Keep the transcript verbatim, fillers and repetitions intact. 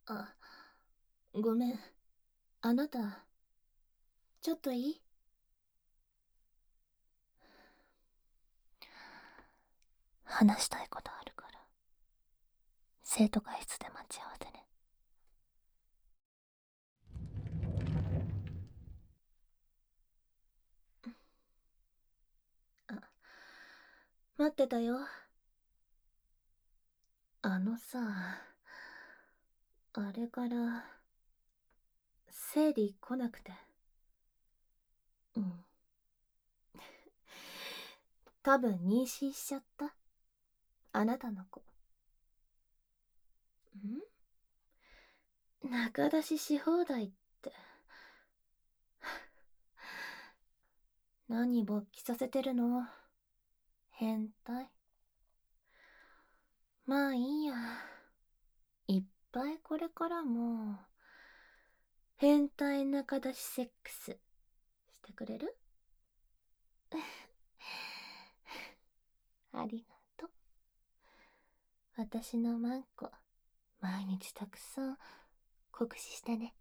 あ、ごめん。あなた、ちょっといい？話したいことあるから、生徒会室で待ち合わせね。あ、待ってたよ。あのさ、あれから、生理来なくて。うん。多分妊娠しちゃった。あなたの子。ん？仲出しし放題って。何勃起させてるの？変態。まあいいや。いっぱいこれからも、変態仲出しセックス、してくれる？ありがとう。私のマンコ、毎日たくさん酷使してね。